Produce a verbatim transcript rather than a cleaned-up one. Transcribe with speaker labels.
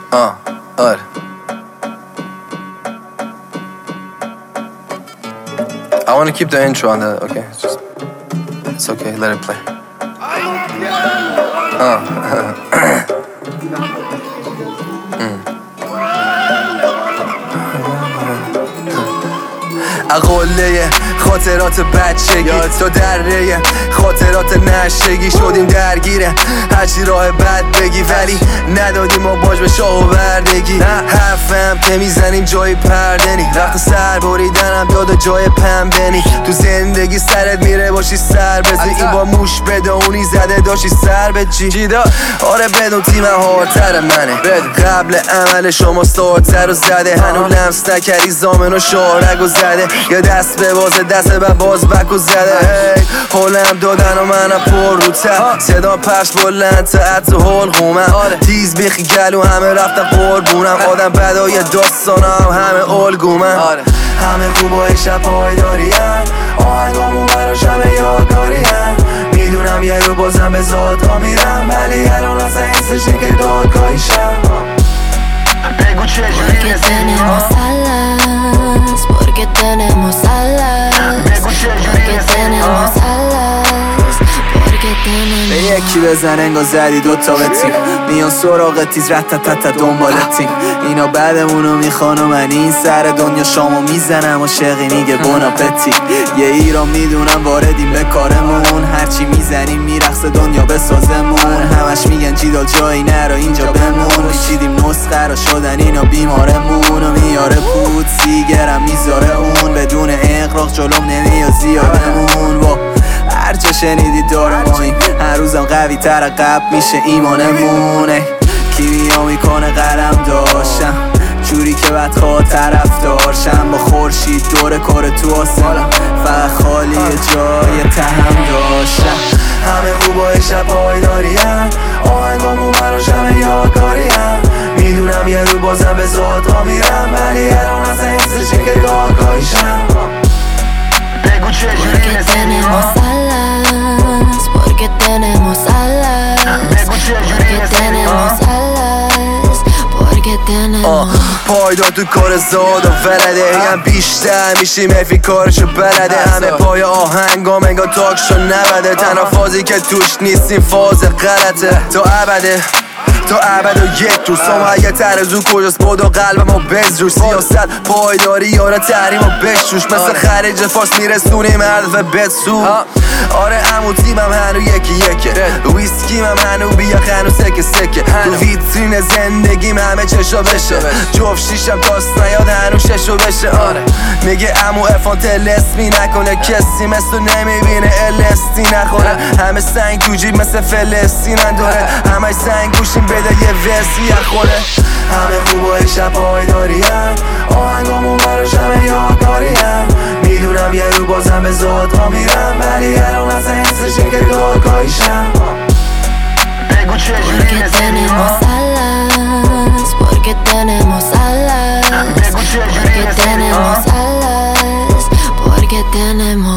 Speaker 1: آه آره I want to keep the intro on the okay it's just it's okay let it play آه اقله خاطرات بچگی تو دره خاطرات نشگی شدیم درگیره هرچی راه بد بگی ولی ندادیم ما باج به شاه و بردگی حرفم که میزنیم جای پردنی وقت سر بریدنم یاد جای پنبنی تو زندگی سرت میره باشی سر بزی این با موش بدونی زده داشتی سر به چی آره بدون تیم هارتر منه قبل عمل شما سارتر و زده هنو لمس نکردی زامن و شارگ و زده یا دست به بازه دست به باز بک و زده هی حالم دادن و منم پر رو ته صدا پخش بلند تا عطر حلقومم تیز بیخی گلو همه رفتن قربونم آدم بدای داستانم همه الگومم همه خوبای شب پایداریم آهنگامون براش همه یادگاریم میدونم یه رو بازم به زادگاه میرم ولی الان اصلا حسش این که دادگاهیشم بگو چجوری
Speaker 2: Porque tenemos alas, porque tenemos alas, porque tenemos
Speaker 3: به یکی بزن انگار زدی دوتا به تیم میان سراغ تیز رت تت تت دنبال تیم اینا بعدمونو میخوان و من این سر دنیا شامو میزنم و شقی میگه بوناپتی یه ایران میدونم واردیم به کارمون هرچی میزنیم میرقص دنیا بسازمون همش میگن جیدال جایی نرو اینجا بمون شیدیم نسخه را شدن اینا بیمارمون و میاره پود سیگرم میذاره اون بدون اقراق جلوم نمیاد زیادمون با هر جا شنیدی داره ماییم هر روزم قوی تر قبل میشه ایمانمونه کیمیا میکنه قلم داشتم جوری که بعد خواه طرف دارشم با خورشید دور کار تو آسمان فقط خالی جای تهم داشتم
Speaker 1: همه خوبای شب پایداریم آهنگامون براش همه یادگاریم میدونم یه رو بازم به زادگاه میرم ولی الان اصلا حسش این که دادگاهیشم بگو چجوری
Speaker 2: tenemos alas, porque tenemos alas, porque tenemos alas, porque tenemos
Speaker 1: پایدار تو کار زاد و ولده هم بیشتر میشیم افی کارشو بلده همه پای آهنگام انگار تاکشو نبده تنها فازی که توش نیستیم فاز غلطه تا ابده تا ابد و یک روز سما اگه ترزو کجاست باد و قلبم و بزروش سیاست پایداری یاره تحریم و بشوش مثل خریج فارس میرسونیم هدف بسو آره امو تیمم هنو یکی یکه ویسکیم هم هنو بیا خنو سکه سکه تو ویترین زندگیم همه چشا بشه جفت شیشم تاست نیاد هنو ششو بشه آره میگه امو افان تلسمی نکنه کسی مثل نمیبینه الستی نخوره همه سنگ تو جیب مثل فلسطینن داره همه سنگ گوشیم بده یه وسی اخوره همه خوبای شب پایداریم آهنگامون براش همه یادگاریم میدونم یه رو بازم به زادگاه میرم ولی الان اصلا حسش این که دادگاهیشم بگو چجوری
Speaker 2: tenemos alas, porque tenemos alas, porque tenemos alas, porque tenemos